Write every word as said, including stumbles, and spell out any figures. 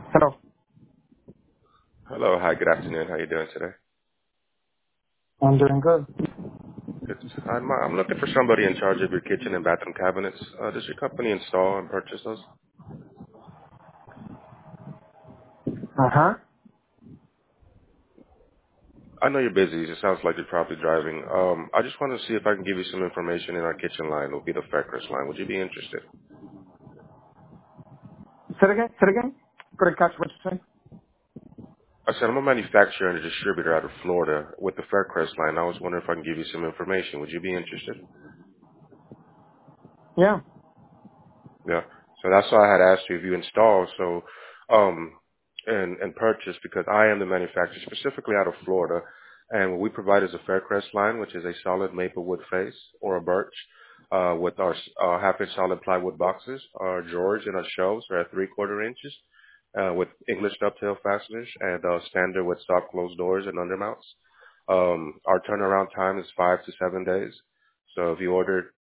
Hello. Hello. Hi, good afternoon. How you doing today? I'm doing good. Good. I'm, uh, I'm looking for somebody in charge of your kitchen and bathroom cabinets. Uh, does your company install and purchase those? Uh-huh. I know you're busy. It sounds like you're probably driving. Um, I just want to see if I can give you some information in our kitchen line. It'll be the Faircrest line. Would you be interested? Say it again. Say it again. Couldn't catch what you said. I said I'm a manufacturer and a distributor out of Florida with the Faircrest line. I was wondering if I can give you some information. Would you be interested? Yeah. Yeah. So that's why I had asked you if you install so um and and purchase because I am the manufacturer specifically out of Florida, and what we provide is a Faircrest line, which is a solid maple wood face or a birch, uh, with our uh, half inch solid plywood boxes. Our drawers and our shelves are at three quarter inches, uh, with English dovetail fasteners and uh, standard with soft closed doors and undermounts. Um, our turnaround time is five to seven days. So if you order